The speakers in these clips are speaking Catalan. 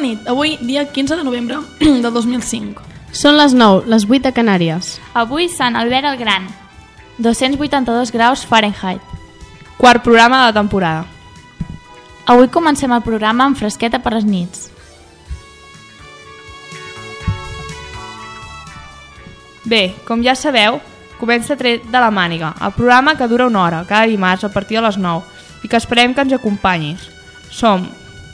nit, avui dia 15 de novembre del 2005. Són les 9, les 8 de Canàries. Avui Sant Albert el Gran. 282 graus Fahrenheit. Quart programa de la temporada. Avui comencem el programa amb fresqueta per les nits. Bé, com ja sabeu, comença Tret de la Màniga, el programa que dura una hora, cada dimarts a partir de les 9, i que esperem que ens acompanyis. Som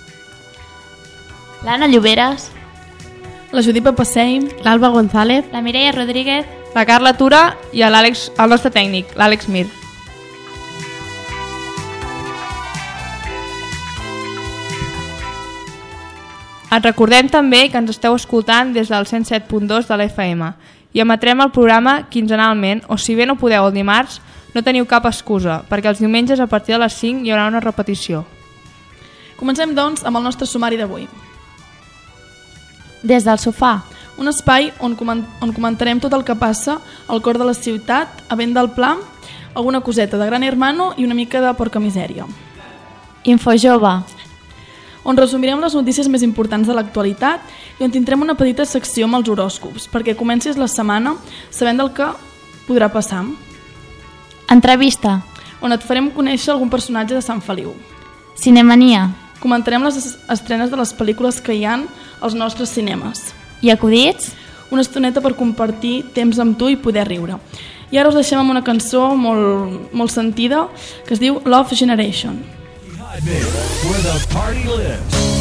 l'Anna Lloberes, La Judit Papassei, L'Alba González, la Mireia Rodríguez, la Carla Tura i el nostre tècnic, l'Àlex Mir. Et recordem també que ens esteu escoltant des del 107.2 de l'FM i emetrem el programa quinzenalment, o si bé no podeu el dimarts, no teniu cap excusa, perquè els diumenges a partir de les 5 hi haurà una repetició. Comencem, doncs, amb el nostre sumari d'avui. des del sofà. Un espai on comentarem tot el que passa al cor de la ciutat, a vent del Pla, alguna coseta de Gran Hermano i una mica de porca misèria. Infojove, On resumirem les notícies més importants de l'actualitat i on tindrem una petita secció amb els horòscops, perquè comencis la setmana sabent del que podrà passar. entrevista, On et farem conèixer algun personatge de Sant Feliu. cinemania Comentarem les estrenes de les pel·lícules que hi han als nostres cinemes. i acudits. Una estoneta per compartir temps amb tu i poder riure. I ara us deixem amb una cançó molt sentida que es diu Love Generation. Where the party lives.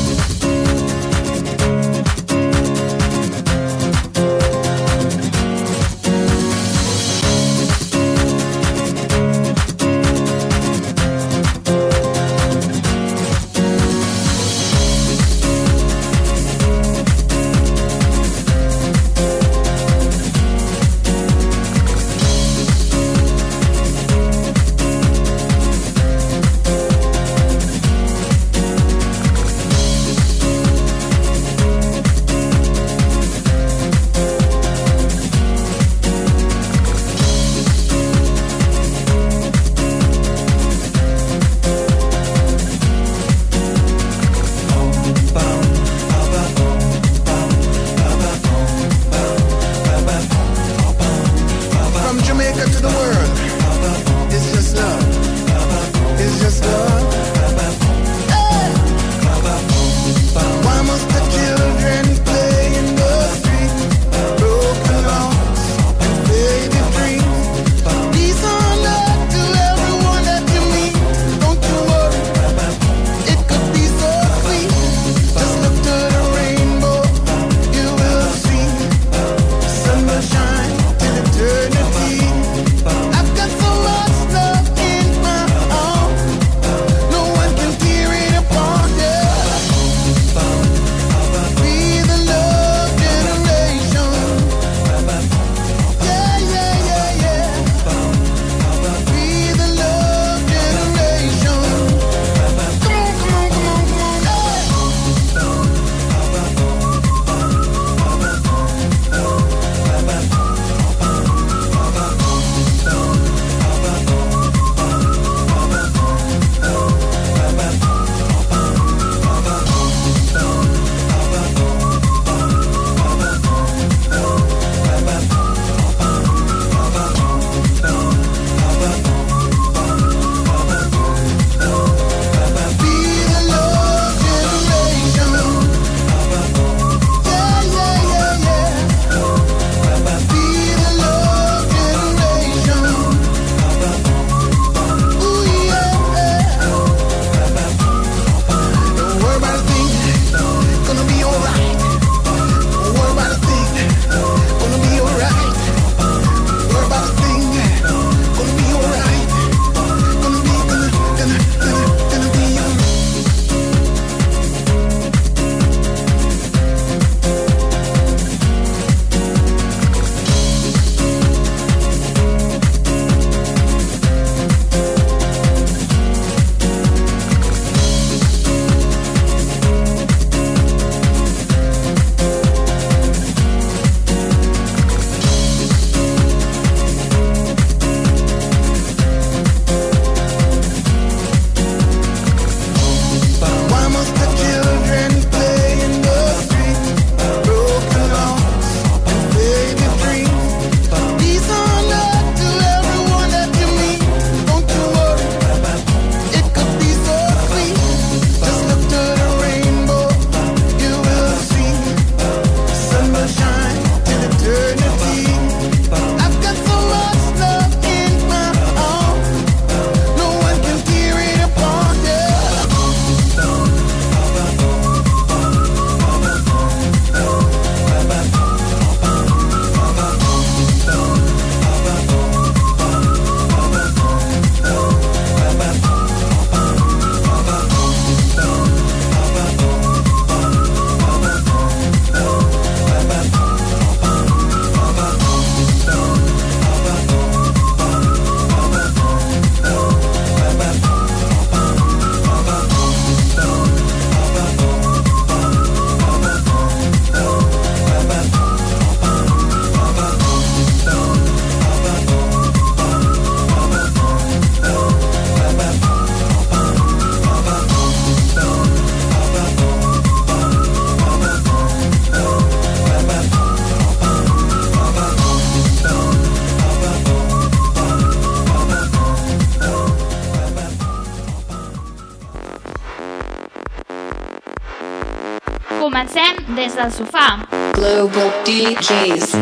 des del sofà. Global DJs.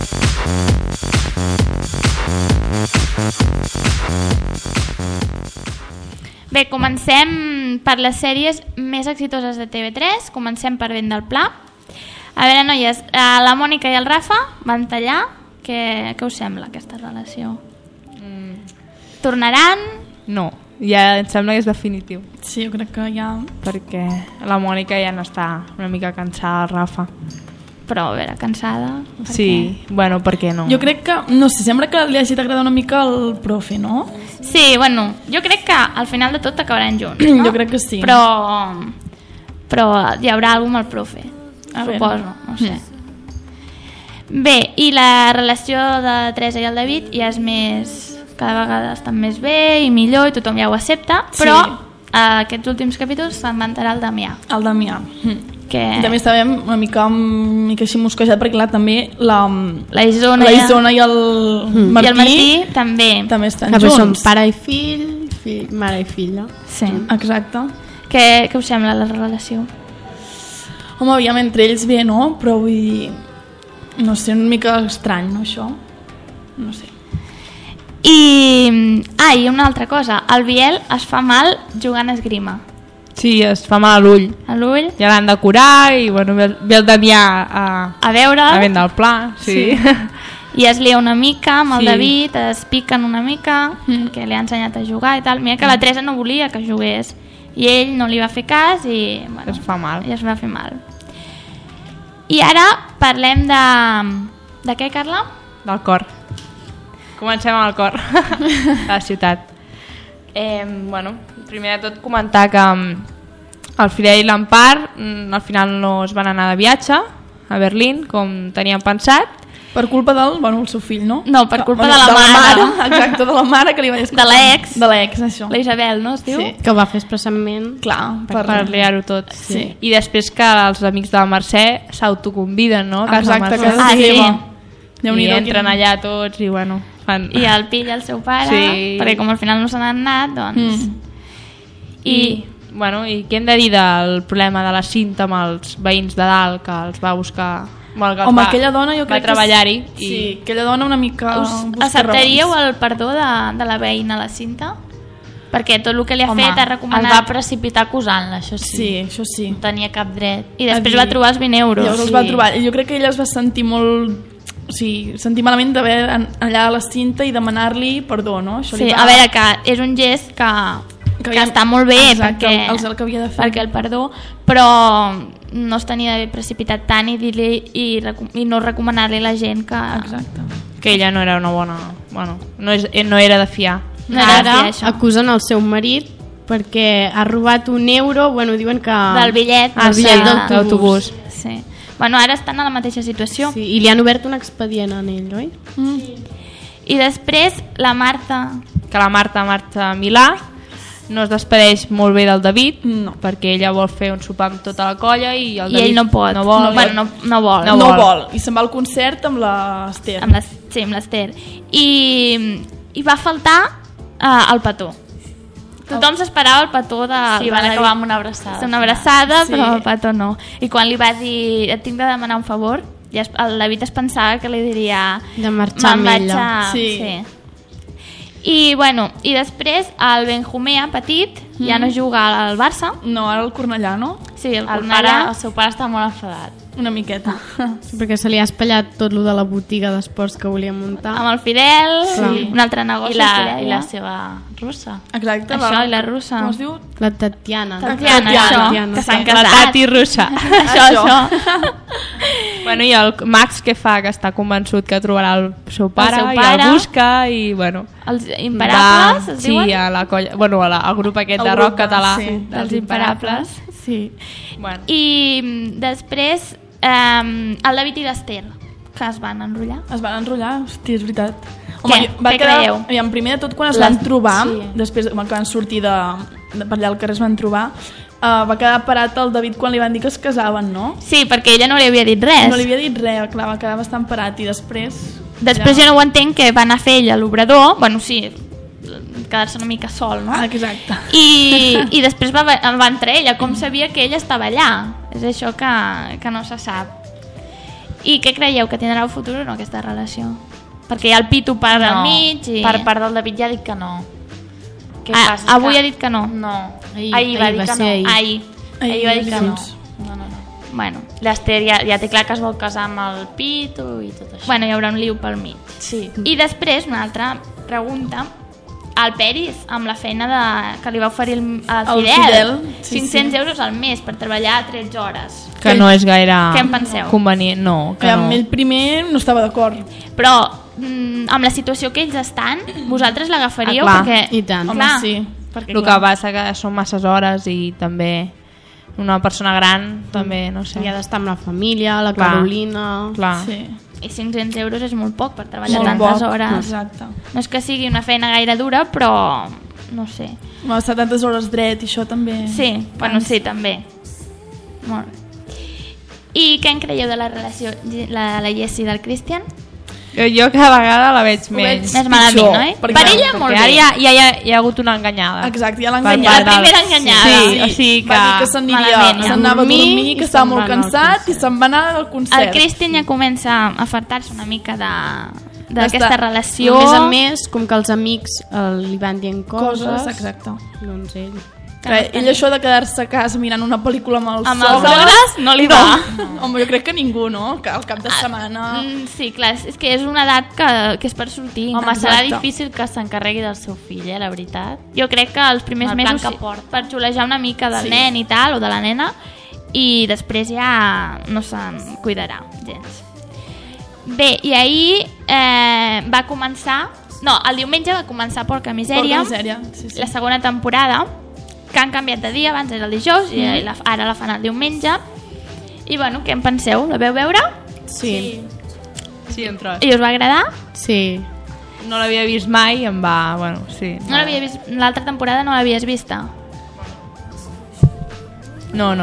Bé, comencem per les sèries més exitoses de TV3. Comencem per Vent del Pla. A veure, noies, la Mònica i el Rafa van tallar. Què us sembla aquesta relació? Tornaran? No, ja em sembla que és definitiu. Sí, jo crec que ja... Perquè la Mònica ja n'està una mica cansada, el Rafa. Però, a veure, cansada? Sí, bueno, per què no? Jo crec que, no sé, sembla que li hagi d'agradar una mica el profe, no? Sí, bueno, jo crec que al final de tot acabaran junts, no? Jo crec que sí. Però hi haurà alguna amb el profe, suposo, no sé. Bé, i la relació de Teresa i el David ja és més... cada vegada estan més bé i millor i tothom ja ho accepta, però aquests últims capítols se'n va enterar el Damià. El Damià. Que... I també estàvem una mica així mosquejat perquè clar, també la Isona i el Martí, i el Martí també estan junts. Són pare i fill, mare i filla. Sí. Exacte. Què us sembla la relació? Home, aviam, entre ells bé, no? Però vull dir... No sé, una mica estrany, no, això? No sé. I una altra cosa, el Biel es fa mal jugant a esgrima. Sí, es fa mal a l'ull. A l'ull. Ja l'han de curar i bueno, ve el Damià a veure'l. A Vent del Pla, sí. I es lia una mica amb el David, es piquen una mica, que li ha ensenyat a jugar i tal. Mira que la Teresa no volia que jugués i ell no li va fer cas i bueno, es fa mal. I es va fer mal. I ara parlem de què, Carla? Del cor. Comencem amb el cor de la ciutat. Bueno, primer de tot comentar que el Fidel i l'Empar al final no es van anar de viatge a Berlín com tenien pensat. Per culpa del, el seu fill, no? No, per culpa de la mare. Exacte, de la mare que li va dir... De l'ex. De l'ex, això. La Isabel, no es diu? Sí, que ho va fer expressament. Clar, per liar-ho tot. Sí. I després que els amics de la Mercè s'autoconviden, no? Exacte, que sí. I entren allà tots i bueno... Fan... I el pilla el seu pare, perquè com al final no se n'han anat, doncs... I què hem de dir del problema de la Cinta amb els veïns de dalt que els va buscar... Home, aquella dona jo crec va treballar-hi que... Sí, aquella dona una mica... Acceptaríeu el perdó de la veïna, la Cinta? Perquè tot el que li ha fet ha recomanat... El va precipitar acusant-la, això sí. Sí, això sí. No tenia cap dret. I després va trobar els 20 euros. Llavors els va trobar. Jo crec que ella es va sentir molt... O sigui, sentir malament d'haver allà a la Cinta i demanar-li perdó, no? Això sí, a veure, que és un gest que està molt bé. Exacte, el que havia de fer. Perquè el perdó, però no es tenia d'haver precipitat tant i dir-li i no recomanar-li a la gent que... Exacte. Que ella no era una bona... Bueno, no era de fiar. No era de fiar, això. Acusen el seu marit perquè ha robat €1, bueno, diuen que... Del bitllet. El bitllet d'autobús. Sí. Bueno, ara estan a la mateixa situació. Sí, i li han obert un expedient a ell, oi? Sí. I després la Marta... Que la Marta marxa a Milà, no es despedeix molt bé del David, perquè ella vol fer un sopar amb tota la colla i el David ell no pot. No vol. No vol. I se'n va al concert amb l'Ester. Sí, amb l'Ester. I va faltar el petó. Tothom s'esperava el petó de... Sí, van acabar amb una abraçada. Una abraçada, però el petó no. I quan li va dir, et tinc de demanar un favor, ja el David es pensava que li diria... De marxar amb ella. Sí. I, bueno, i després el Benjumea, petit, ja no juga al Barça. No, ara el Cornellà, no? Sí, el Cornellà. El seu pare està molt enfadat. Una miqueta. Sí, perquè se li ha espatllat tot lo de la botiga d'esports que volia muntar. Amb el Fidel, un altre negoci. I la seva russa. Exacte. Això, i la russa. Com es diu? La Tatiana. Això, que s'han casat. La Tati russa. Això. Bueno, i el Max què fa? Que està convençut que trobarà el seu pare i el busca i bueno... Els Imparables, es diuen? Sí, a la colla, bueno, al grup aquest de rock català. Sí, dels Imparables. Sí. Bueno. I després el David i l'Ester, que es van enrotllar. Es van enrotllar, hòstia, és veritat. Què creieu? Aviam, primer de tot, quan es van trobar, després que van sortir per allà al carrer es van trobar, va quedar parat el David quan li van dir que es casaven, no? Sí, perquè ella no li havia dit res. No li havia dit res, clar, va quedar bastant parat i després... Després jo no ho entenc, que van a fer ell a l'obrador, bueno, sí, quedar-se una mica sol, no? Exacte. I després va entrar ella, com sabia que ella estava allà? És això que no se sap. I què creieu, que tindrà un futur o no aquesta relació? Perquè hi ha el Pitu per al mig i... Per part del David ja ha dit que no. Què fas? Avui ha dit que no? No. Ahir va dir que no. Ahir va dir que no. No. Bueno. L'Ester ja té clar que es vol casar amb el Pitu i tot això. Bueno, hi haurà un liu pel mig. Sí. I després, una altra pregunta. El Peris, amb la feina que li va oferir el Fidel, 500 euros al mes per treballar 13 hores. Que no és gaire Què en penseu? convenient. No, que no. Amb ell primer no estava d'acord. Però amb la situació que ells estan, vosaltres l'agafaríeu? Clar, perquè, i tant. Home, clar, sí. perquè, El que passa que són masses hores i també una persona gran també, no sé. I ha d'estar amb la família, la Clar. Carolina... Clar. Sí. I 500 euros és molt poc per treballar Molt tantes poc, hores. exacte. No és que sigui una feina gaire dura, però no sé. No, estar tantes hores dret i això també... Sí, bueno, sí, també. Molt bé. I què en creieu de la relació la Jessie del Christian? Jo cada vegada la veig menys. Més malament, no? perquè- Per ella molt Perquè bé. ara hi ha hagut una enganyada. Exacte, ja l'ha Per enganyat. part La primera enganyada. Sí, o sigui Va dir que malament, se'n anava a dormir, i que estava se'n molt va anar al cansat i se'n va anar al concert. El Christian ja comença a fartar-se una mica d'aquesta D'estar- relació. A més, com que els amics li van dient coses, exacte. doncs ell... Ell això de quedar-se a casa mirant una pel·lícula amb els Amb els sogres no li va. Home, jo crec que ningú, no? Que al cap de setmana... Sí, clar, és que és una edat que és per sortir. Home, serà Exacte. difícil que s'encarregui del seu fill, la veritat. Jo crec que els primers El plan mesos que sí, porta. per xulejar una mica del Sí. nen i tal, o de la nena, i després ja no se'n cuidarà gens. Bé, i ahir va començar... No, el diumenge va començar Porca Misèria, Porca Misèria, sí. la segona temporada, que han canviat de dia, abans era el dijous i ara la fan el diumenge. I bueno, què en penseu? La veu veure? Sí. Sí, un tros. I us va agradar? Sí. No l'havia vist mai i em va... Bueno, sí. No l'havia vist, l'altra temporada no l'havies vista. No.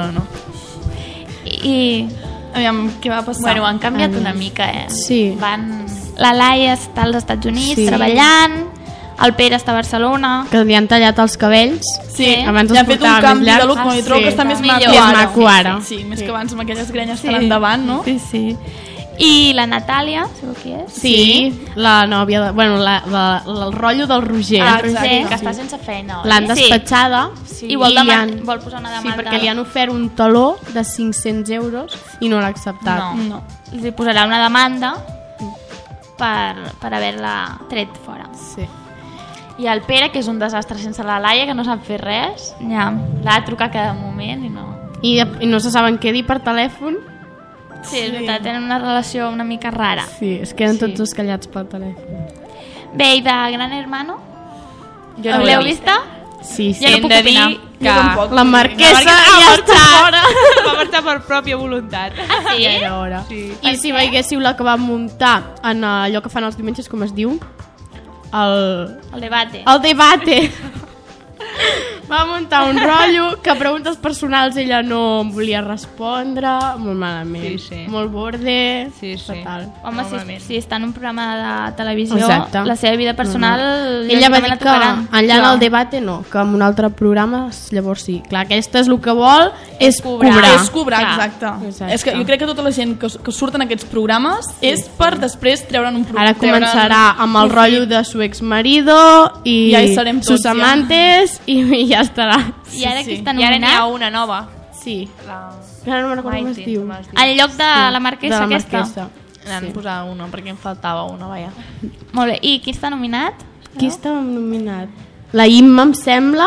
I Aviam, què va passar? Bueno, han canviat una mica, Sí. la Laia està als Estats Units Sí. treballant, el Pere està a Barcelona. Que li han tallat els cabells. Sí, Abans li els han fet un portava canvi més de llargs. look, no? I trobo que està més maco millor. Més maco ara. Sí, més que abans amb aquelles grenyes tan endavant, no? Sí. I la Natàlia, sabeu qui és? Sí, la nòvia, el rotllo del Roger. Ah, Roger. Que està sense feina, oi? L'han despatxada I vol, i han- vol posar una Sí, demanda. perquè li han ofert un taló de 500 euros i no l'ha acceptat. No. Li posarà una demanda per haver-la tret fora. Sí. I el Pere, que és un desastre sense la Laia, que no sap fer res. Ja. L'ha de trucar cada moment i no... I no se saben què dir per telèfon. Sí, és veritat, tenen una relació una mica rara. Sí, es queden tots dos callats pel telèfon. Bé, i de Gran Hermano? Jo no ho he L'heu vist. vista? Sí, sí. Ja no Hem puc de opinar. dir que Jo tampoc. La marquesa ja ja està fora. va marxar per pròpia voluntat. Sí? Ja era hora. Sí. I si veiéssiu la que va muntar en allò que fan els diumenges, com es diu? El debate. El debate. Va muntar un rotllo que a preguntes personals ella no volia respondre, molt malament. Sí. Molt borde, Sí. fatal. Home, Molt malament. si està en un programa de televisió, Exacte. la seva vida personal... Ella va lògicament dir la que tocaran. allà en Clar. el debate no, que en un altre programa llavors sí. Clar, aquesta és el que vol, és cobrar. És cobrar, Clar. exacte. Exacte. És que jo crec que tota la gent que surt en aquests programes és per després treure'n un programa. Ara començarà amb el rotllo de su exmarido i Ja hi serem tots, sus ja. amantes i ja estarà. I ara qui està I ara n'hi ha nominat? una nova. Sí. La... Ara no me'n recordo com es diu. En lloc de la marquesa De la aquesta? marquesa. N'han posat una perquè em faltava una, vaja. Molt bé. I qui està nominat? Qui estava nominat? La Imma, em sembla.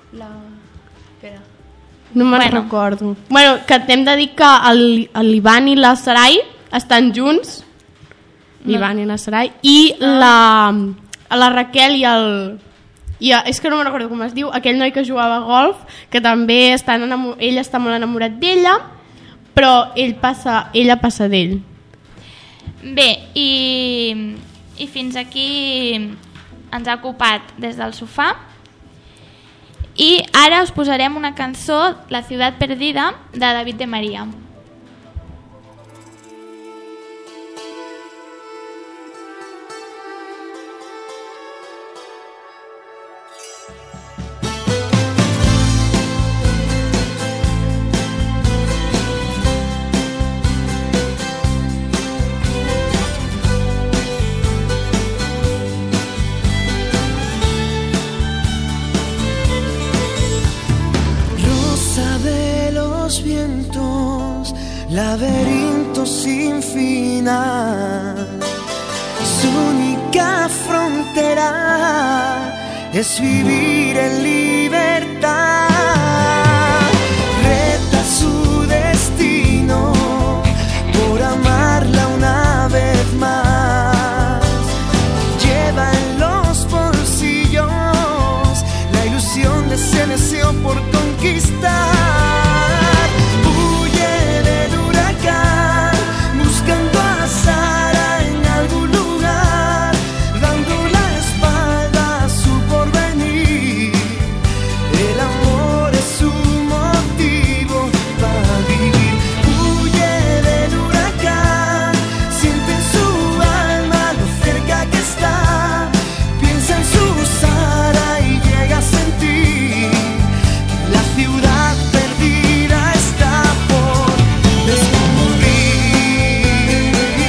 No me'n recordo. Bueno, que t'hem de dir que l'Ivan i la Sarai estan junts. L'Ivan i la Sarai. I la Raquel i el... és que no me'n recordo com es diu, aquell noi que jugava a golf, que també ell està molt enamorat d'ella, però ella passa d'ell. Bé, i fins aquí ens ha ocupat des del sofà. I ara us posarem una cançó, La ciutat perdida, de David de María. laberinto sin final. Su única frontera es vivir en libertad. Reta su destino por amarla una vez más. Lleva en los bolsillos la ilusión de ese deseo por conquistar. Huye del huracán buscando a Sara en algún lugar, dando la espalda a su porvenir. El amor es su motivo para vivir. Huye del huracán, siente en su alma lo cerca que está. Piensa en su Sara y llega a sentir que la ciudad perdida está por descubrir.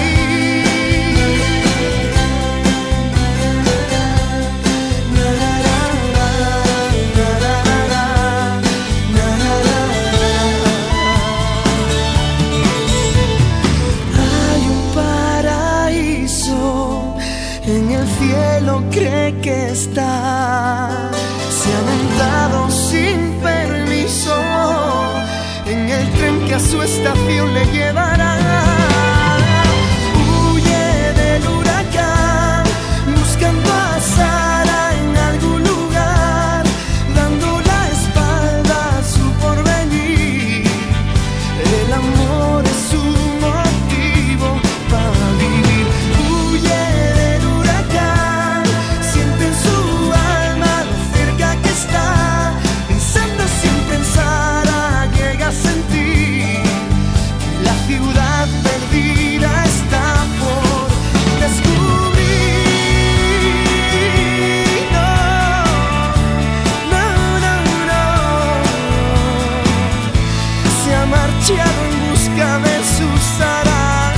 Hay un paraíso en el cielo, cree que está. Se ha montado sin permiso en el tren que a su estación le llevará. Huye del huracán buscando a Sara en algún lugar, dando la espalda a su porvenir. El amor es su motivo para vivir. Huye del huracán, siente en su alma lo cerca que está. Pensando siempre en Sara, llega a sentir que la ciudad perdida está por descubrir. No, no, no, no. Se ha marchado en busca de su Sara.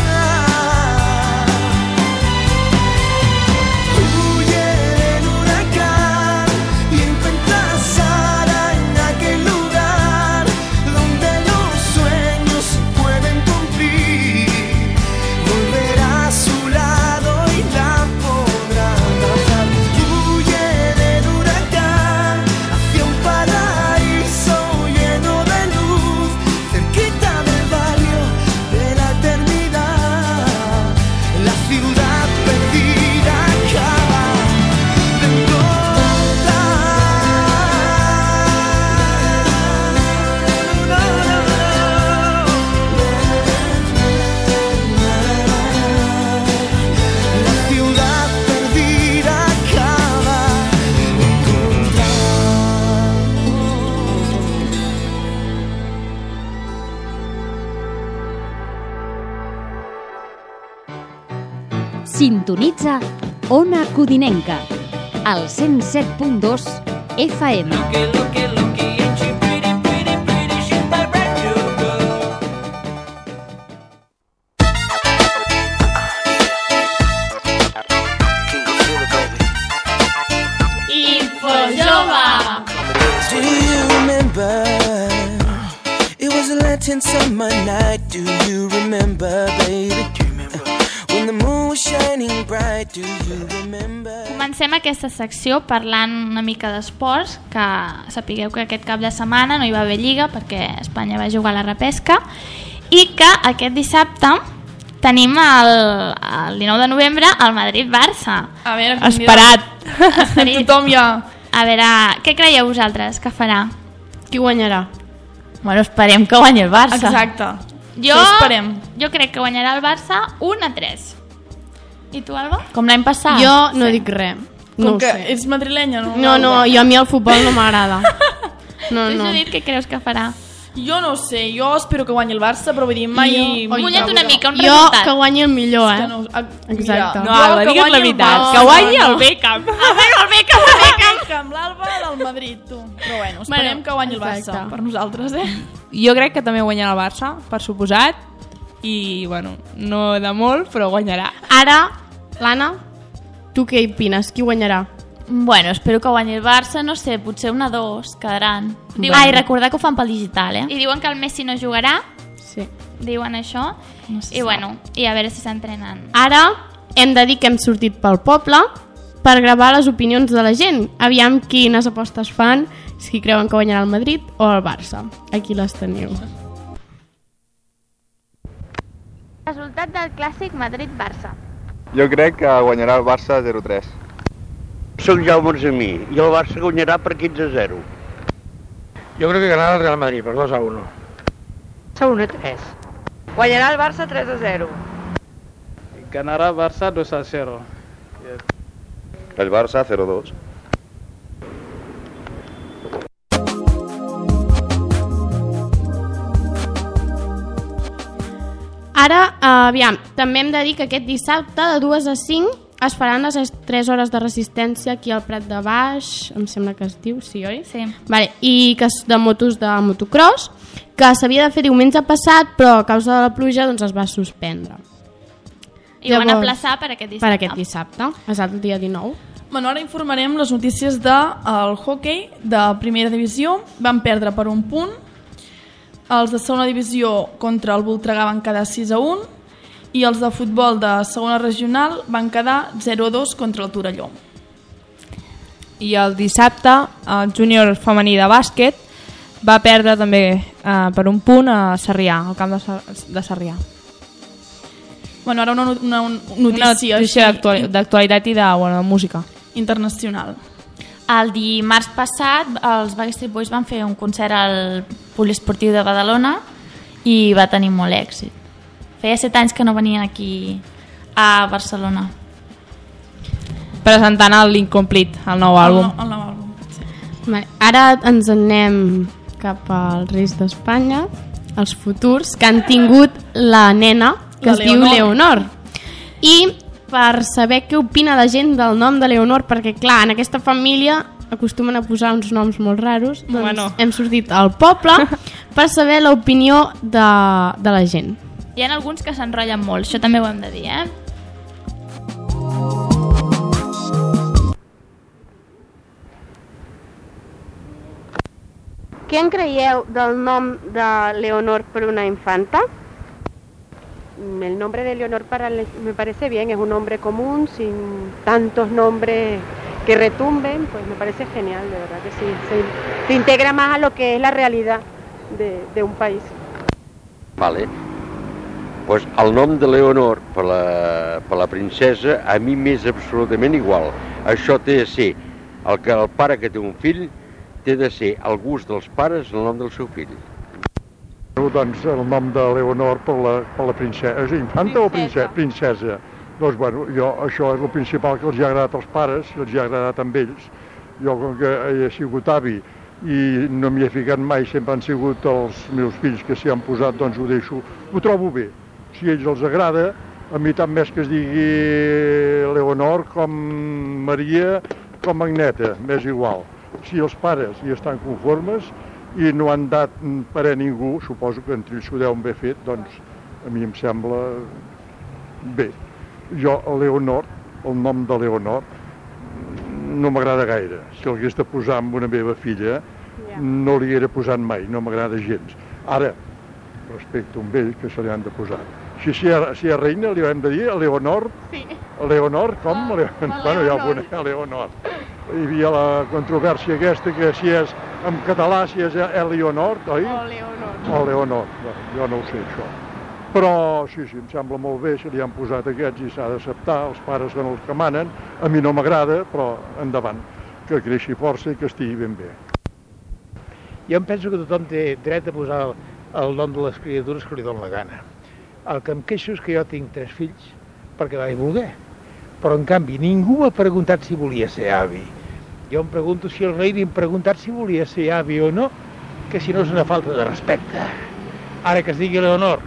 Huye del huracán y encuentra a Sara en aquel lugar donde los sueños se pueden cumplir. Volverá a su lado y la podrá abrazar. Huye del huracán hacia un paraíso lleno de luz, cerquita del barrio de la eternidad. La ciudad perdida acaba de encontrar. La ciudad perdida acaba de encontrar. Sintonitza Ona Codinenca, al 107.2 FM. Info Jove! Do you remember? It was a Latin summer night. Do you remember, baby? When the moon was shining bright. Do you remember? Comencem aquesta secció parlant una mica d'esports, que sapigueu que aquest cap de setmana no hi va haver lliga perquè Espanya va jugar a la repesca, i que aquest dissabte tenim el 19 de novembre el Madrid-Barça. A veure, Esperat. tothom ja... A veure, què creieu vosaltres que farà? Qui guanyarà? Bueno, esperem que guanyi el Barça. Exacte. Jo esperem. Jo crec que guanyarà el Barça 1-3. I tu, Alba? Com l'any passat. Jo no dic res. Com No ho que sé. ets madrilenya, no? No, jo a mi el futbol no m'agrada. No, Tu, no. Judit, què creus que farà? Jo no ho sé, jo espero que guanyi el Barça, però vull dir, mai... Mulla't una mica, un Jo resultat. que guanyi el millor, És eh? que no, Exacte. No, Alba, digues la veritat. Que guanyi el Beckham. Amb l'Alba del Madrid, tu. Però bueno, esperem que guanyi el Barça, exacte. per nosaltres, Jo crec que també guanyarà el Barça, per suposat. I, bueno, no de molt, però guanyarà. Ara, l'Anna, tu què hi opines? Qui guanyarà? Bueno, espero que guanyi el Barça, no sé, potser 1-2 quedaran. Diuen- Ai, recordar que ho fan pel digital, I diuen que el Messi no jugarà. Sí. diuen això, No se i sap. bueno, i a veure si s'entrenen. Ara hem de dir que hem sortit pel poble per gravar les opinions de la gent. Aviam quines apostes fan, si creuen que guanyarà el Madrid o el Barça. Aquí les teniu. Resultat del clàssic Madrid-Barça. Jo crec que guanyarà el Barça 0-3. Soc Jaume Argemí i el Barça guanyarà per 15-0. Jo crec que ganarà el Real Madrid per 2-1. 1-3. Guanyarà el Barça 3-0. Ganará Barça 2-0. El Barça 0-2. Ara, aviam, també hem de dir que aquest dissabte de 2 a 5 es faran les 3 hores de resistència aquí al Prat de Baix, em sembla que es diu, sí, oi? Sí. Vale, i que és de motos de motocross, que s'havia de fer diumenge passat, però a causa de la pluja doncs es va suspendre. I ho van aplaçar per aquest dissabte. Per aquest dissabte, exacte, el dia 19. Bueno, ara informarem les notícies del hoquei de primera divisió. Van perdre per 1 punt. Els de segona divisió contra el Voltregà van quedar 6-1 i els de futbol de segona regional van quedar 0-2 contra el Torelló. I el dissabte el júnior femení de bàsquet va perdre també per 1 punt a Sarrià, al camp de Sarrià. Bueno, ara una notícia d'actualitat i de música internacional. El dimarts passat els Backstreet Boys van fer un concert al Poliesportiu de Badalona i va tenir molt èxit. Feia 7 anys que no venien aquí a Barcelona. Presentant l'Incomplete, el nou àlbum. El nou àlbum, sí. Vale, ara ens anem cap als Reis d'Espanya, els futurs, que han tingut la nena, que es diu Leonor. I per saber què opina la gent del nom de Leonor, perquè clar, en aquesta família acostumen a posar uns noms molt raros, doncs hem sortit al poble per saber l'opinió de la gent. Hi ha alguns que s'enrotllen molt, això també ho hem de dir, Què en creieu del nom de Leonor per una infanta? El nombre de Leonor me parece bien, es un nombre común, sin tantos nombres que retumben, pues me parece genial, de verdad que sí. Se integra más a lo que es la realidad de un país. Vale. Pues el nom de Leonor per la princesa a mi m'és absolutament igual. Això té de ser el pare que té un fill, té de ser el gust dels pares el nom del seu fill. Doncs el nom de Leonor per la princesa. És infanta o princesa? Doncs bueno, això és el principal que els ha agradat als pares, els ha agradat amb ells. Jo, com que he sigut avi i no m'hi he ficat mai, sempre han sigut els meus fills que s'hi han posat, doncs ho deixo. Ho trobo bé. Si a ells els agrada, a mi tant més que es digui Leonor com Maria com Agneta, m'és igual. Si els pares hi estan conformes i no han dat per a ningú, suposo que entre ells ho deuen haver fet, doncs a mi em sembla bé. Jo, Leonor, el nom de Leonor, no m'agrada gaire. Si l'hagués de posar amb una meva filla, no li haguera posat mai, no m'agrada gens. Ara, respecte a un vell que se li han de posar. Si és reina, li hem de dir a Leonor? Sí. Leonor, com? Bueno, ja ho conec, Leonor. Hi havia la controvèrsia aquesta, que si és en català, si és Eleonor, oi? O Leonor. O Leonor, jo no ho sé, això. Però sí, em sembla molt bé, si li han posat aquests i s'ha d'acceptar, els pares són els que manen. A mi no m'agrada, però endavant, que creixi força i que estigui ben bé. Jo em penso que tothom té dret a posar el nom de les criatures que li dona la gana. El que em queixo és que jo tinc 3 fills perquè vaig voler. Però, en canvi, ningú m'ha preguntat si volia ser avi. Jo em pregunto si el rei li ha preguntat si volia ser avi o no, que si no és una falta de respecte. Ara que es digui Leonor,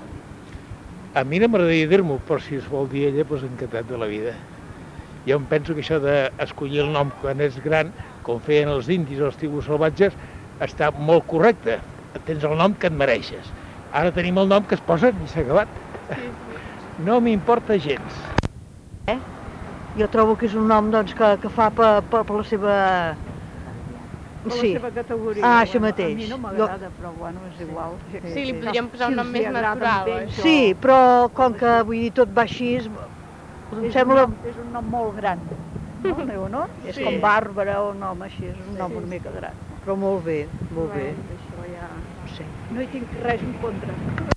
a mi no m'agradaria dir-m'ho, però si es vol dir ella, doncs encantat de la vida. Jo em penso que això d'escollir el nom quan és gran, com feien els indis o els tribus salvatges, està molt correcte. Tens el nom que et mereixes. Ara tenim el nom que es posen i s'ha acabat. No m'importa gens. Jo trobo que és un nom doncs, que fa per la seva Sí. la seva categoria. Ah, això Bueno, mateix. A mi no m'agrada, però bueno, és igual. Sí, li podríem posar un nom més natural. Sí, però com que vull dir tot va així, em sembla... És un nom molt gran, no, Leonor? És Sí. com Bàrbara o un nom així, és un nom una mica gran. Però molt bé, molt bé. Això ja... No sé, no hi tinc res en contra.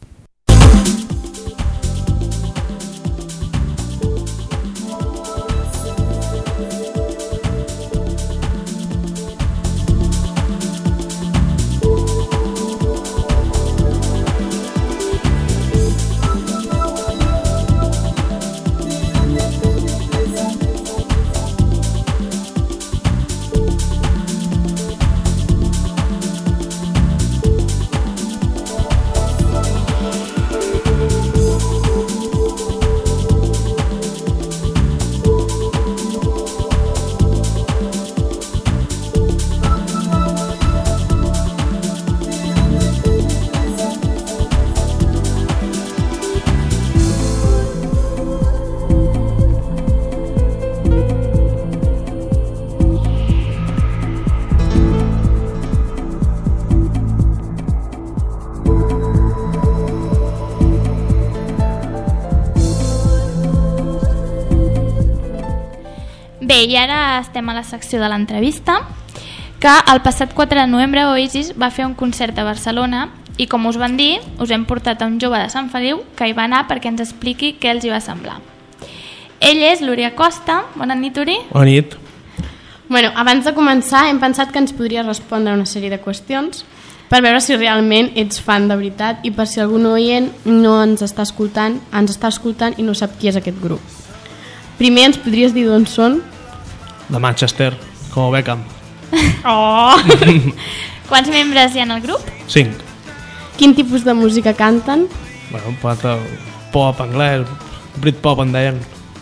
Bé, i ara estem a la secció de l'entrevista, que el passat 4 de novembre Oasis va fer un concert a Barcelona i, com us van dir, us hem portat a un jove de Sant Feliu que hi va anar perquè ens expliqui què els hi va semblar. Ell és l'Uri Acosta. Bona nit, Uri. Bona nit. Bueno, abans de començar hem pensat que ens podries respondre una sèrie de qüestions per veure si realment ets fan de veritat i per si algun oient no ens està escoltant i no sap qui és aquest grup. Primer ens podries dir d'on són? De Manchester, com a Beckham. Oh! Quants membres hi ha en el grup? 5. Quin tipus de música canten? Bueno, pop anglès, Britpop en deien.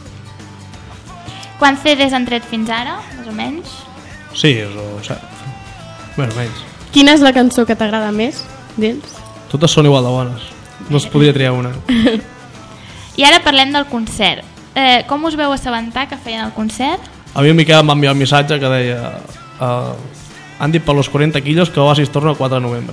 Quants CDs han tret fins ara, més o menys? 6 o 7. Bueno, menys. Quina és la cançó que t'agrada més d'ells? Totes són igual de bones. No es podria triar una. I ara parlem del concert. Com us veu assabentar que feien el concert? A mi en Miquel em va enviar un missatge que deia han dit per los 40 quilos que Oasis torna el 4 de novembre.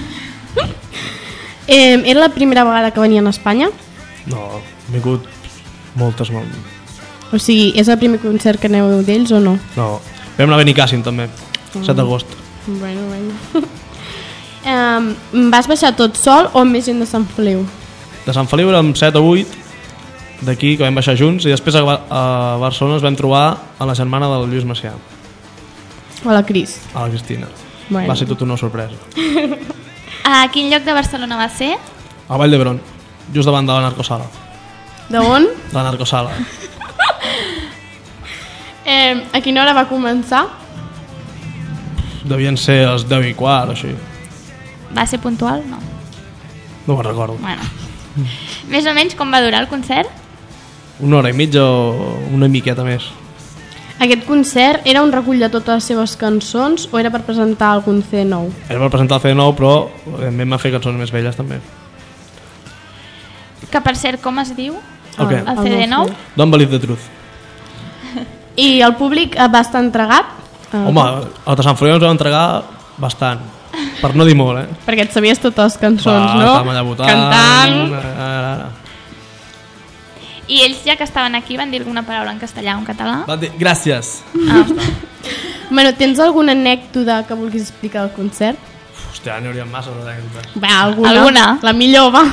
Era la primera vegada que venien a Espanya? No, han vingut moltes. O sigui, és el primer concert que aneu d'ells o no? No, vam anar a Benicàssim també, 7 d'agost. Bueno. Vas baixar tot sol o amb més gent de Sant Feliu? De Sant Feliu érem 7 o 8, d'aquí que vam baixar junts, i després a Barcelona ens vam trobar a la germana del Lluís Macià. A la Cris. A la Cristina. Bueno. Va ser tota una sorpresa. A quin lloc de Barcelona va ser? A Vall d'Hebron, just davant de la narcosala. De on? De la narcosala. A quina hora va començar? Devien ser els 10 i quart o així. Va ser puntual? No. No me'n recordo. Bueno. Més o menys com va durar el concert? 1 hora i mitja o una miqueta més. Aquest concert era un recull de totes les seves cançons o era per presentar algun CD nou? Era per presentar el CD nou, però evidentment va fer cançons més velles també. Que per cert, com es diu? El què? El CD nou? Don't Believe the Truth. I el públic va estar entregat? Home, el de Sant Feliu ens va entregar bastant. Per no dir molt, Perquè et sabies totes les cançons, no? Estàvem allà votant. Cantant. I ells, ja que estaven aquí, van dir alguna paraula en castellà o en català? Van dir, gràcies. Bueno, tens alguna anècdota que vulguis explicar del concert? Hòstia, n'hi hauríem massa d'anècdotes. Va, alguna? La millor, va.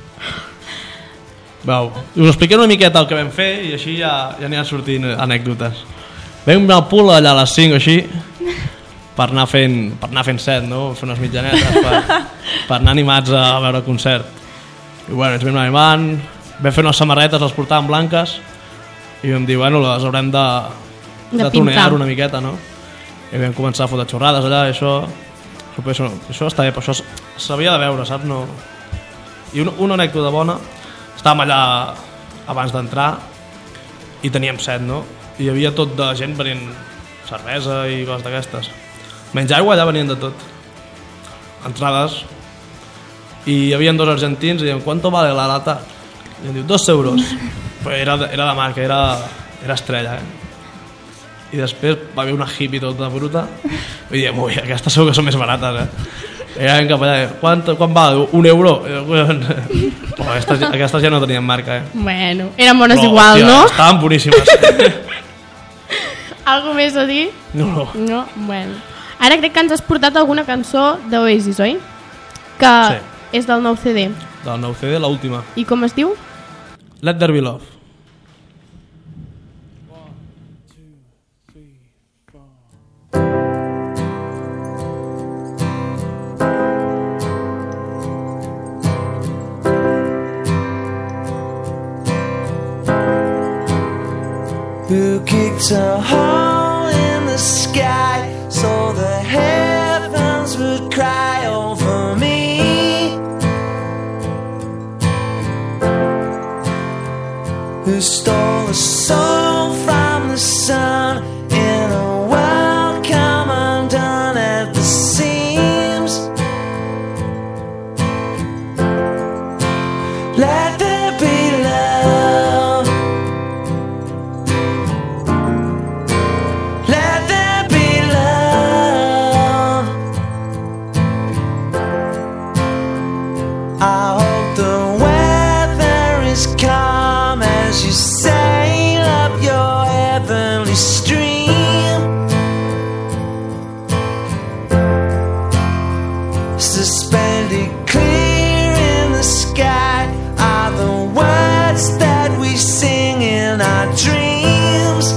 Veu, us expliquem una miqueta el que vam fer i així ja aniran sortint anècdotes. Vam anar al pool allà a les 5 o així per anar fent set, no? Fer unes mitjanetes per anar animats a veure el concert. I bueno, ens vam anar animant, vam fer unes samarretes, les portàvem blanques i vam dir, bueno, les haurem de tonear una miqueta, no? I vam començar a fotre xorrades allà i això està bé, però això s'havia de veure, saps? No... I una anècdota bona, estàvem allà abans d'entrar i teníem set, no? I hi havia tot de gent venint cervesa i coses d'aquestes. Menys aigua allà venien de tot. Entrades. I hi havia 2 argentins i diem, ¿cuánto vale la lata? I em diu, 2 euros. Però era de marca, era estrella, i després va haver una hippie tota bruta i diem, ui, aquestes segur que són més barates, I anàvem cap allà, quan va? €1? Però aquestes ja no tenien marca, Bueno, eren bones però, igual, hòstia, no? Estaven boníssimes. Algo més a dir? No. No? Bueno. Ara crec que ens has portat alguna cançó d'Oasis, oi? Que és del nou CD. Del nou CD, l'última. I com es diu? Let There Be Love. Who kicked a hole in the sky so the heavens would cry over me? Who stole a soul from the sun in a world come undone at the seams? Let there be love. Let there be love. I hope the weather is calm as you sail up your heavenly stream. Suspended clear in the sky are the words that we sing in our dreams.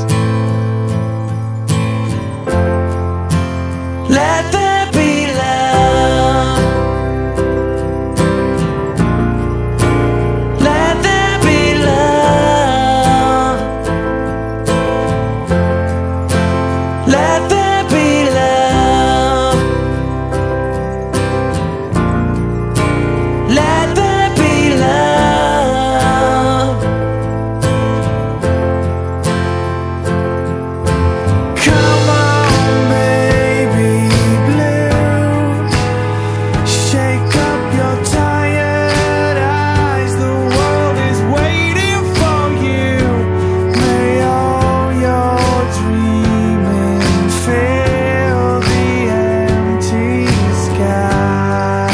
Let there be love. Let there be love. Let there be love. Let there be love. Come on, baby blue. Shake up your tired eyes. The world is waiting for you. May all your dreaming fill the empty sky.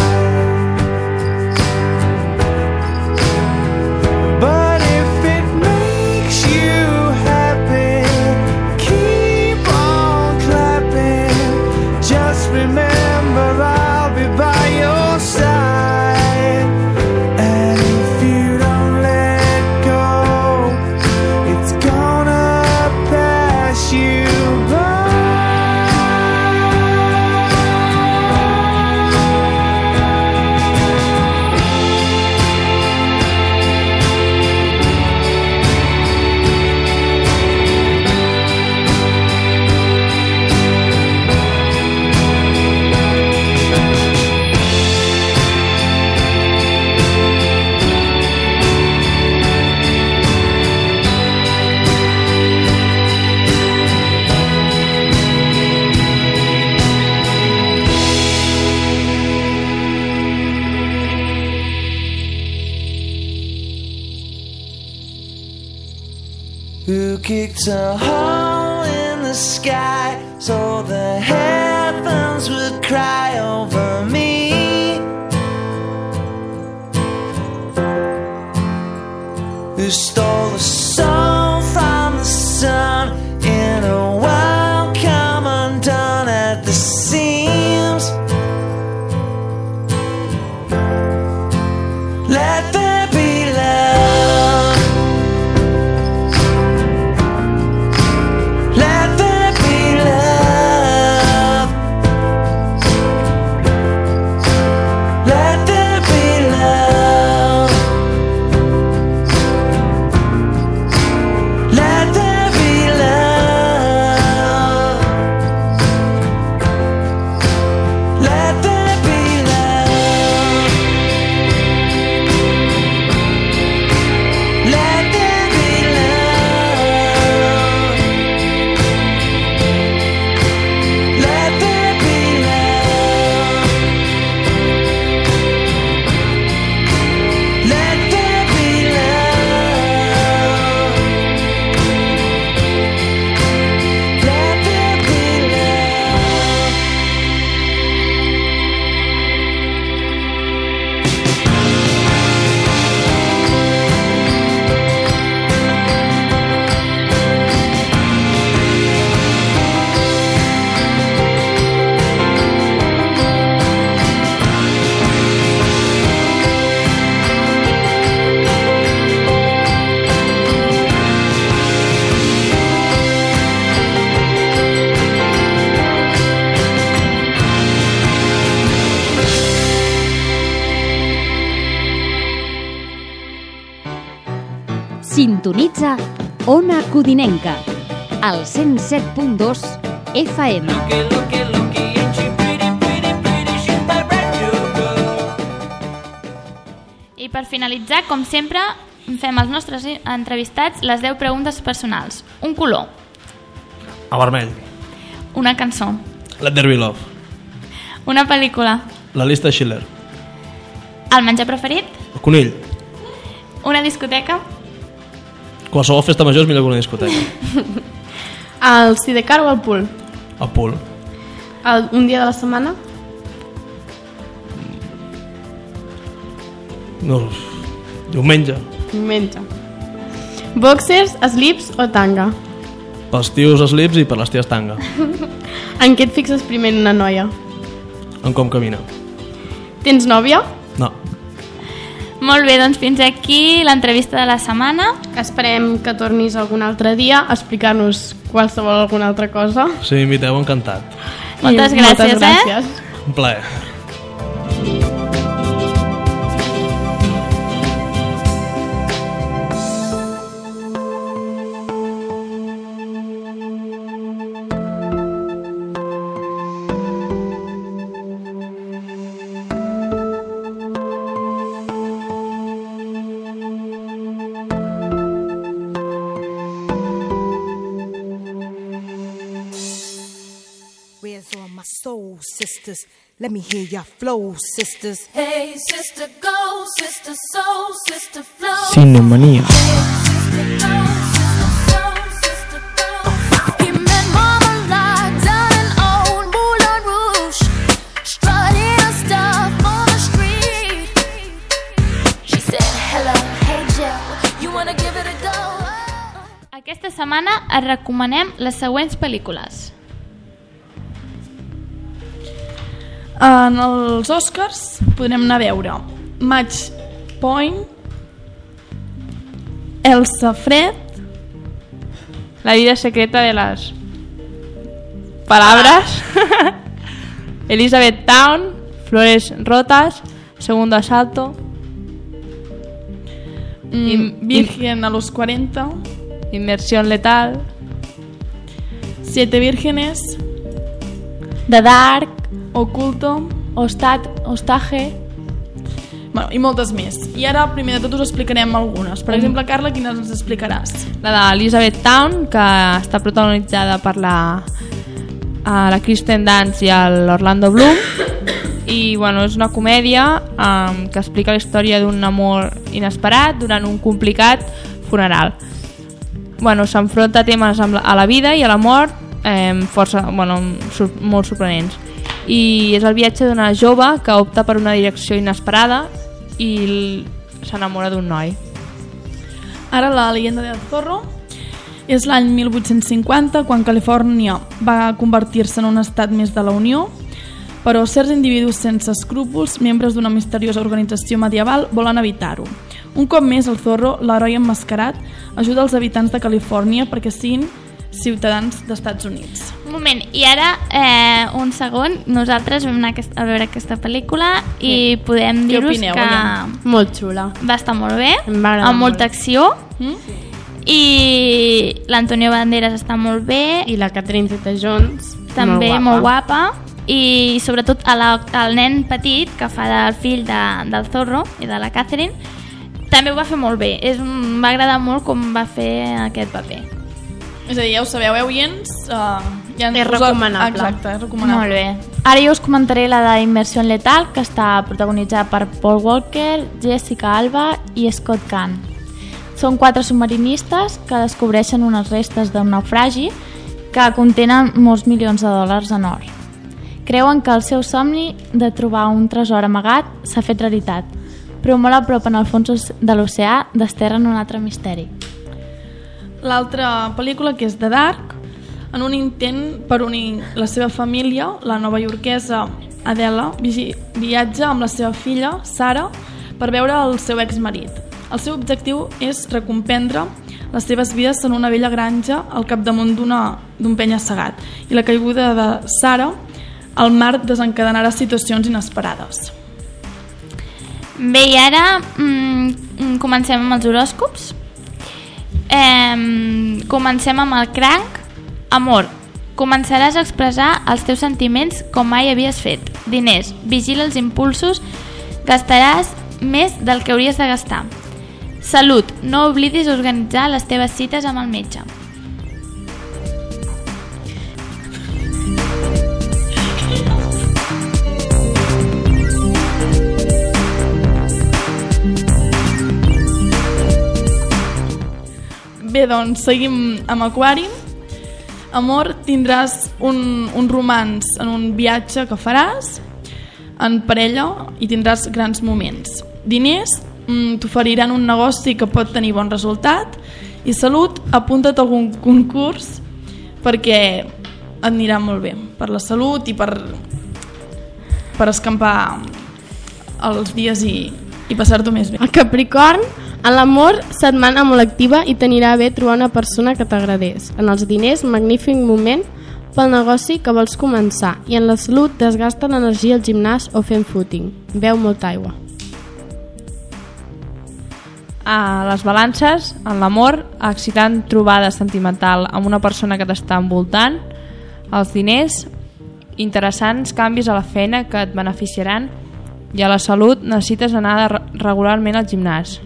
But if it makes you happy, keep on clapping. Just remember I'll be by your side. And if you don't let go, it's gonna pass you by. Who kicked a hole in the sky so the heavens would cry over me? Who stole the soul from the sun in a world come undone at the seams? Let there be love. Let there be love. Let there be love. Sintonitza Ona Codinenca, al 107.2 FM. I per finalitzar, com sempre, fem als nostres entrevistats les 10 preguntes personals. Un color. A vermell. Una cançó. Let There Be Love. Una pel·lícula. La llista de Schiller. El menjar preferit. El conill. Una discoteca. Qualsevol festa major és millor que una discoteca. El sidecar o el pool? El pool. Un dia de la setmana? No, diumenge. Diumenge. Boxers, slips o tanga? Pels tios slips i per les ties tanga. En què et fixes primer en una noia? En com camina. Tens nòvia? No. Molt bé, doncs fins aquí l'entrevista de la setmana. Esperem que tornis algun altre dia a explicar-nos qualsevol alguna altra cosa. Si m'inviteu, encantat. Moltes gràcies, gràcies. Un plaer. Sisters, let me hear your flow, sisters. Hey, sister, go, sister, soul, sister, flow. Cinemanía. He met Marmalade down in old Moulin Rouge, strutting her stuff on the street. She said, hello, hey Joe, you wanna give it a go? Aquesta setmana et recomanem les següents pel·lícules. En els Oscars podrem anar a veure Match Point, Elsa Fred, La vida secreta de las palabras, Elizabeth Town, Flores rotas, Segundo asalto, Virgen a los 40, Inmersión letal, Siete vírgenes, The Dark, Oculto, Hostage, bueno, i moltes més. I ara, primer de tot, us explicarem algunes. Per exemple, Carla, quines ens explicaràs? La d'Elizabeth Town, que està protagonitzada per la Kristen Dunst i l'Orlando Bloom, i bueno, és una comèdia que explica la història d'un amor inesperat durant un complicat funeral. Bueno, s'enfronta a temes a la vida i a la mort força, bueno, molt sorprenents. I és el viatge d'una jove que opta per una direcció inesperada i s'enamora d'un noi. Ara la leyenda del Zorro és l'any 1850, quan Califòrnia va convertir-se en un estat més de la Unió, però certs individus sense escrúpols, membres d'una misteriosa organització medieval, volen evitar-ho. Un cop més, el Zorro, l'heroi emmascarat, ajuda els habitants de Califòrnia perquè siguin ciutadans d'Estats Units. Un moment, i ara un segon, nosaltres vam anar a veure aquesta pel·lícula i podem dir-vos que molt xula, va estar molt bé, amb molta acció, i l'Antonio Banderas està molt bé, i la Catherine Zeta-Jones també molt guapa, i sobretot el nen petit que fa del fill del Zorro i de la Catherine també ho va fer molt bé. M'ha agradat molt com va fer aquest paper. És a dir, ja ho sabeu, oients, és recomanable. Exacte, és recomanable. Molt bé. Ara jo us comentaré la d'Immersió letal, que està protagonitzada per Paul Walker, Jessica Alba i Scott Caan. Són 4 submarinistes que descobreixen unes restes d'un naufragi que contenen molts milions de dòlars en or. Creuen que el seu somni de trobar un tresor amagat s'ha fet realitat, però molt a prop en el fons de l'oceà desterren un altre misteri. L'altra pel·lícula, que és The Dark, en un intent per unir la seva família, la novaiorquesa Adela viatja amb la seva filla, Sara, per veure el seu exmarit. El seu objectiu és recomprendre les seves vides en una vella granja al capdamunt d'un penya-segat, i la caiguda de Sara al mar desencadenarà situacions inesperades. Bé, i ara comencem amb els horòscops. Comencem amb el cranc. Amor, començaràs a expressar els teus sentiments com mai havies fet. Diners, vigila els impulsos, gastaràs més del que hauries de gastar. Salut, no oblidis organitzar les teves cites amb el metge. Bé, doncs seguim amb Aquari. Amor, tindràs un romanç en un viatge que faràs en parella i tindràs grans moments. Diners, t'oferiran un negoci que pot tenir bon resultat. I salut, apunta't a algun concurs perquè et anirà molt bé per la salut i per escampar els dies i passar-t'ho més bé. El Capricorn, en l'amor, setmana molt activa i t'anirà bé trobar una persona que t'agradés. En els diners, magnífic moment pel negoci que vols començar. I en la salut, desgasta l'energia al gimnàs o fent footing. Beu molta aigua. A les balances, en l'amor, excitant trobada sentimental amb una persona que t'està envoltant. Els diners, interessants canvis a la feina que et beneficiaran. I a la salut, necessites anar regularment al gimnàs.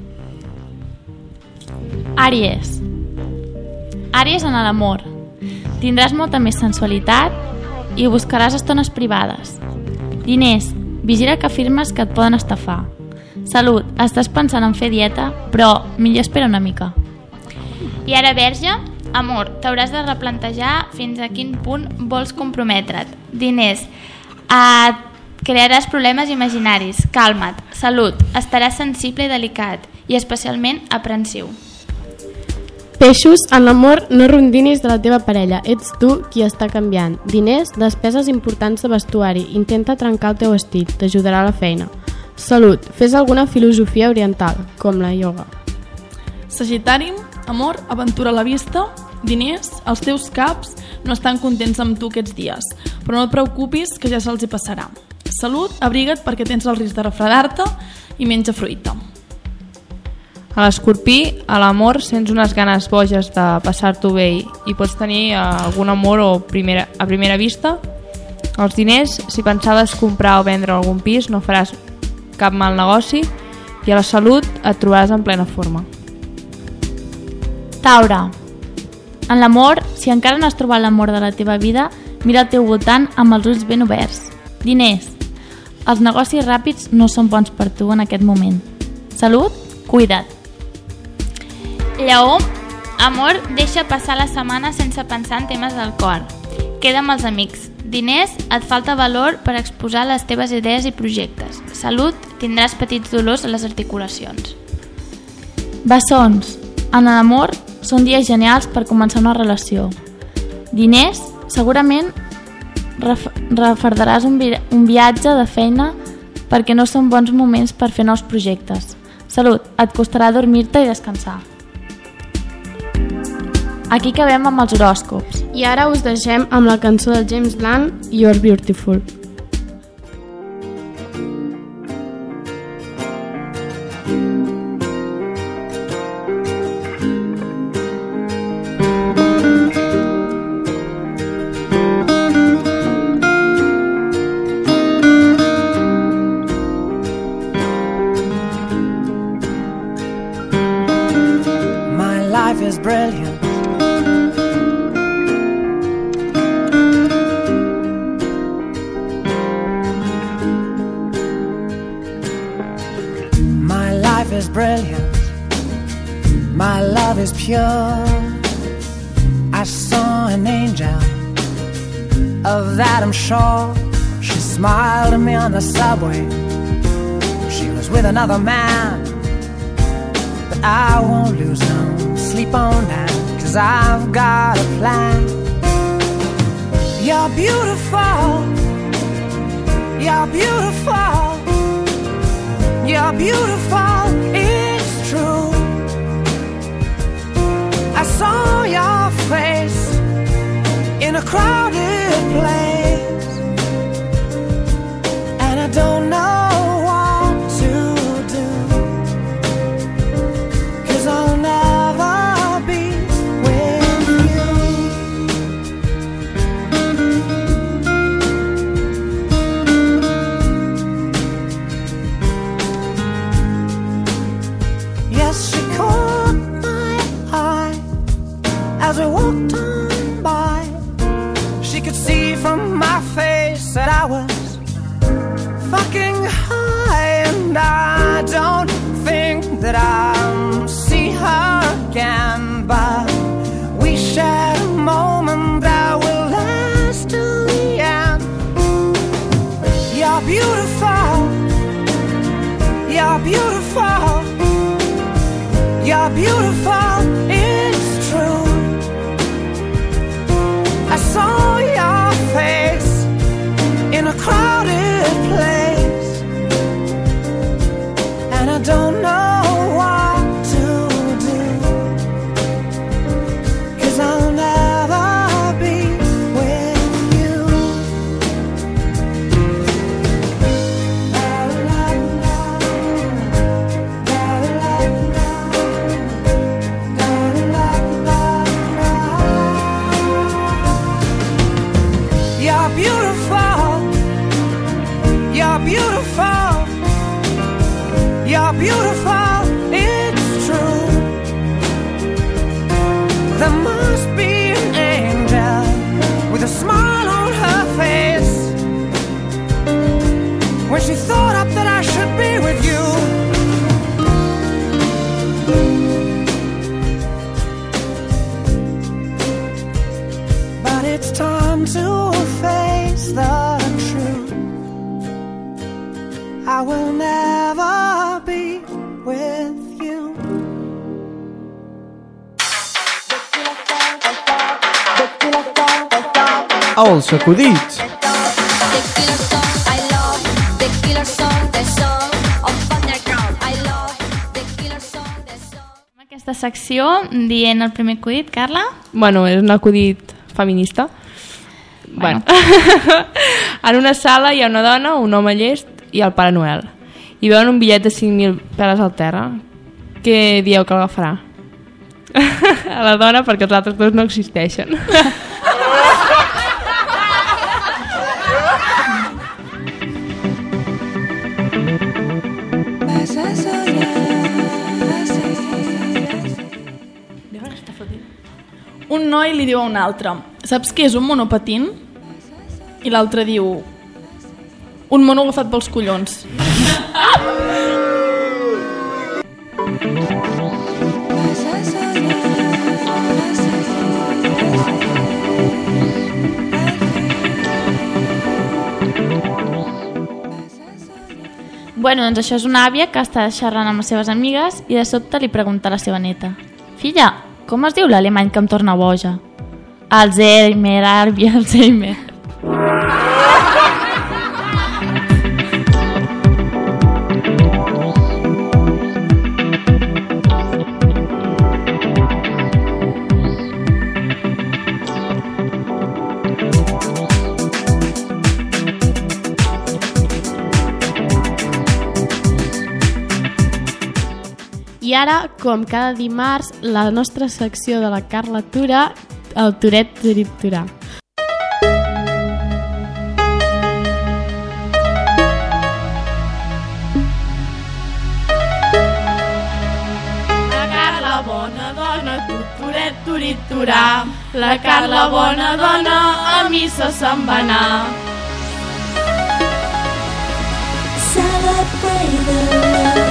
Àries. Àries en l'amor. Tindràs molta més sensualitat i buscaràs estones privades. Diners, vigila que afirmes que et poden estafar. Salut, estàs pensant en fer dieta, però millor espera una mica. I ara, Verge, amor, t'hauràs de replantejar fins a quin punt vols comprometre't. Diners, crearàs problemes imaginaris. Calma't. Salut, estaràs sensible i delicat i especialment aprensiu. Peixos, en l'amor, no rondinis de la teva parella. Ets tu qui està canviant. Diners, despeses importants de vestuari. Intenta trencar el teu estil. T'ajudarà a la feina. Salut, fes alguna filosofia oriental, com la ioga. Sagitari, amor, aventura a la vista. Diners, els teus caps no estan contents amb tu aquests dies, però no et preocupis que ja se'ls hi passarà. Salut, abriga't perquè tens el risc de refredar-te i menja fruita. A l'Escorpí, a l'amor, sents unes ganes boges de passar-t'ho bé i pots tenir algun amor a primera vista. Els diners, si pensaves comprar o vendre algun pis, no faràs cap mal negoci i a la salut et trobaràs en plena forma. Taure. En l'amor, si encara no has trobat l'amor de la teva vida, mira al teu voltant amb els ulls ben oberts. Diners. Els negocis ràpids no són bons per tu en aquest moment. Salut, cuida't. Lleó. Amor, deixa passar la setmana sense pensar en temes del cor. Queda amb els amics. Diners, et falta valor per exposar les teves idees i projectes. Salut, tindràs petits dolors a les articulacions. Bessons. En l'amor, són dies genials per començar una relació. Diners, segurament refardaràs un viatge de feina perquè no són bons moments per fer nous projectes. Salut, et costarà dormir-te i descansar. Aquí acabem amb els horòscops. I ara us deixem amb la cançó de James Blunt, You're Beautiful. My life is brilliant. Is brilliant, my love is pure. I saw an angel, of that I'm sure. She smiled at me on the subway. She was with another man, but I won't lose no sleep on that, 'cause I've got a plan. You're beautiful, you're beautiful, you're beautiful, it's true. I saw your face in a crowded place, and I don't know what to do, 'cause I'll never be You're beautiful, it's true. I saw your face in a crowded place, and I don't know what to do, 'cause I'll never be with you. You're beautiful, you're beautiful, you're beautiful, it's true. There must be an angel with a smile on her face when she thought up that I should be with you. But it's time to face the truth. I will never be with you. Els acudits. Aquesta secció dient el primer acudit, Carla? Bueno, és un acudit feminista. Bueno. En una sala hi ha una dona, un home llest i el Pare Noel. I veuen un bitllet de 5.000 peles al terra. Què dieu que l'agafarà? A la dona, perquè els altres dos no existeixen. Un noi li diu a un altre: saps què és un monopatín? I l'altre diu: un mono agafat pels collons. Bueno, doncs això és una àvia que està xerrant amb les seves amigues i de sobte li pregunta a la seva neta: filla, com es diu l'alemany que em torna boja? Alzheimer, àvia, Alzheimer. I ara, com cada dimarts, la nostra secció de la Carla Tura, el Turet Turit-Turà. La Carla, bona dona, tu Turet Turit-Turà. La Carla, bona dona, a missa se'n va anar. Celebrate the love.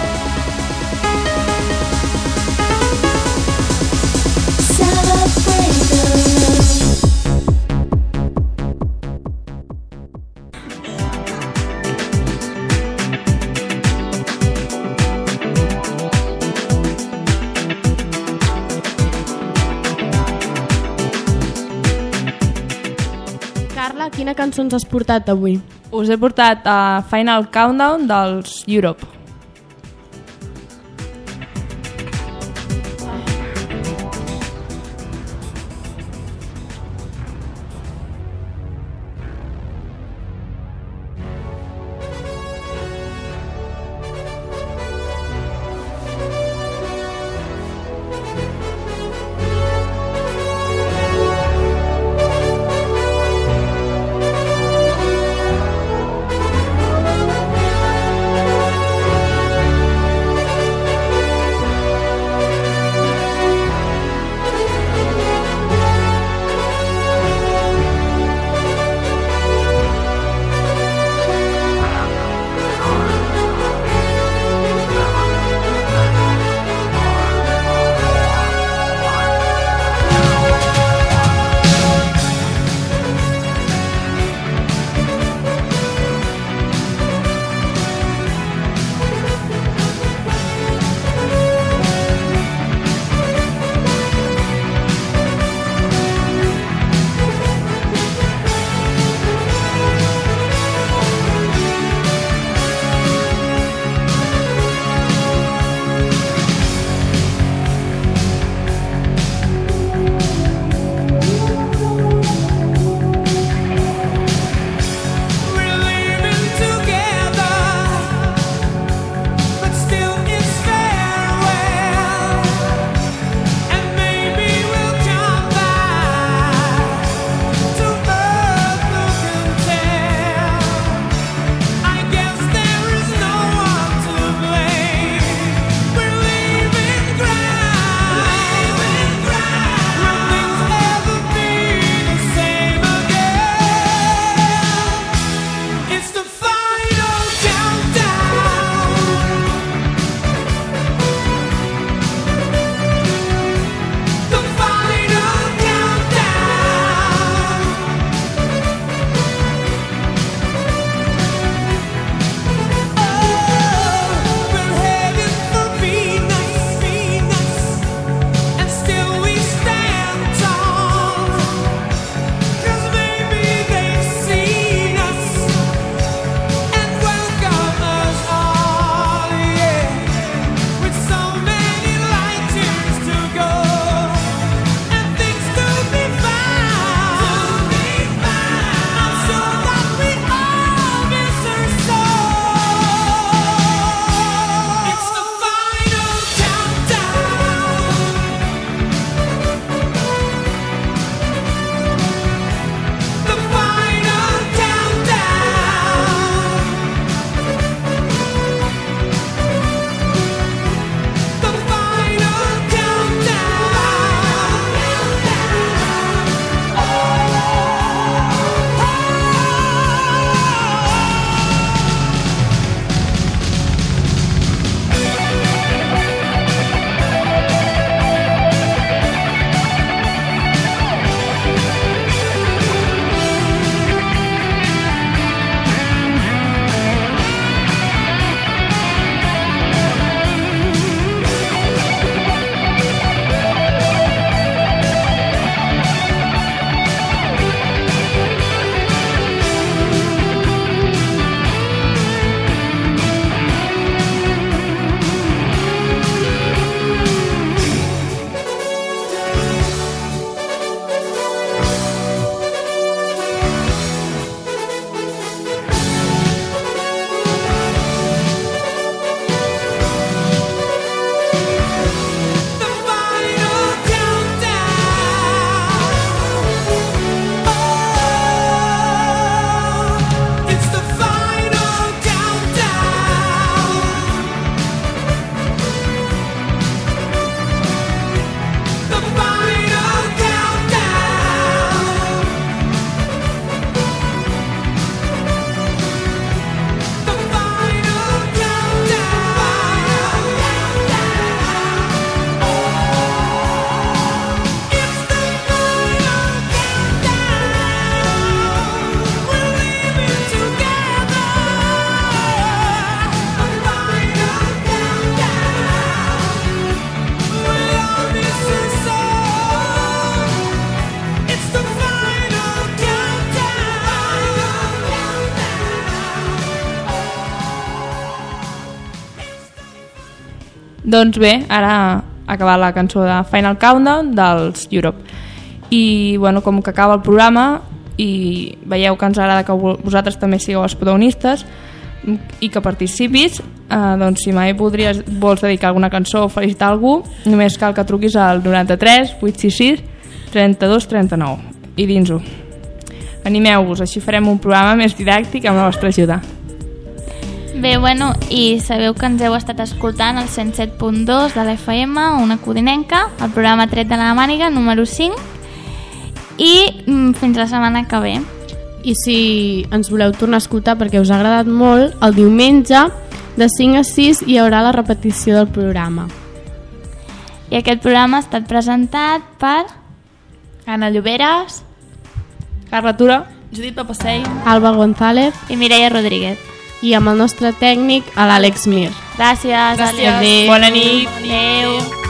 Carla, quina cançó ens has portat avui? Us he portat a Final Countdown dels Europe. Doncs bé, ara ha acabat la cançó de Final Countdown dels Europe. I bueno, com que acaba el programa i veieu que ens agrada que vosaltres també sigueu els protagonistes i que participis, doncs si mai vols dedicar alguna cançó o felicitar algú, només cal que truquis al 93 866 32 39 i dins-ho. Animeu-vos, així farem un programa més didàctic amb la vostra ajuda. Bé, bueno, i sabeu que ens heu estat escoltant el 107.2 de l'FM, Ona Codinenca, el programa Tret de la Màniga, número 5, i fins la setmana que ve. I si ens voleu tornar a escoltar perquè us ha agradat molt, el diumenge de 5 a 6 hi haurà la repetició del programa. I aquest programa ha estat presentat per Anna Lloberes, Carla Tura, Judit Papassei, Alba González i Mireia Rodríguez. I amb el nostre tècnic, l'Àlex Mir. Gràcies. Gràcies. Adéu. Bona nit. Adéu.